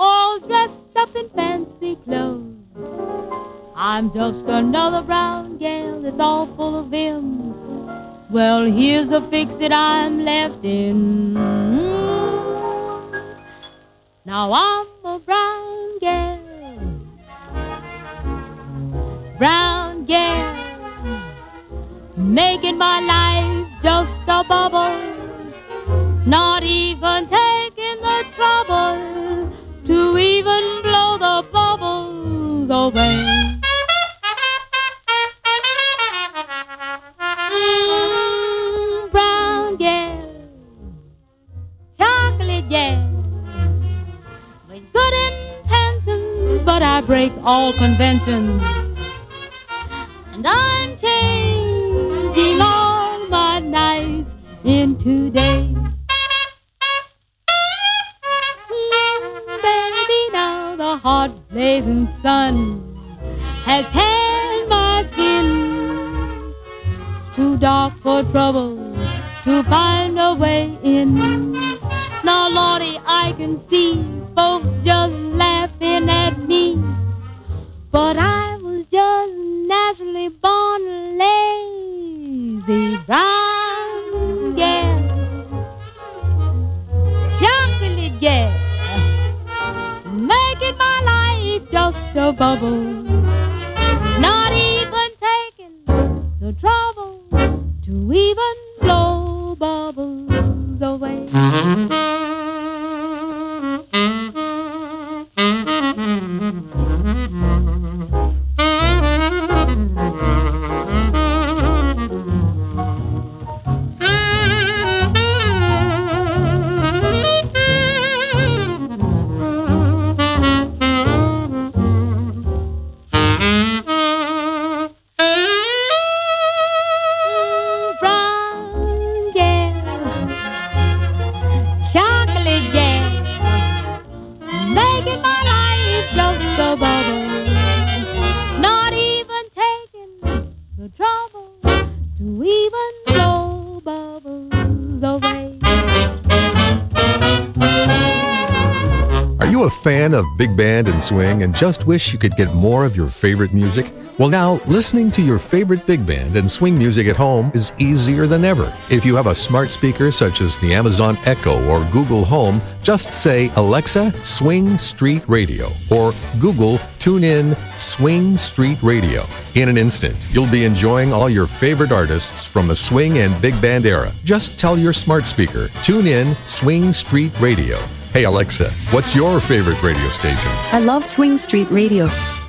all dressed up in fancy clothes. I'm just another brown gal that's all full of vim. Well, here's the fix that I'm left in. Now I'm a brown gal, making my life just a bubble, not even taking the trouble to even blow the bubbles away. Brown gal, chocolate gal, with good intentions, but I break all conventions, and I'm changing all my nights into days. Baby, now the hot blazing sun has tanned my skin, too dark for trouble to find a way in. Now, Lordy, I can see folks just laughing at me, but I was just naturally born a lazy brown gal, chocolate gal, making my life just a bubble, not even taking the trouble to even blow bubbles away. Fan of big band and swing and just wish you could get more of your favorite music? Well, now listening to your favorite big band and swing music at home is easier than ever. If you have a smart speaker such as the Amazon Echo or Google Home, just say, Alexa, Swing Street Radio, or Google TuneIn Swing Street Radio. In an instant, you'll be enjoying all your favorite artists from the swing and big band era. Just tell your smart speaker, tune in Swing Street Radio. Hey Alexa, what's your favorite radio station? I love Swing Street Radio.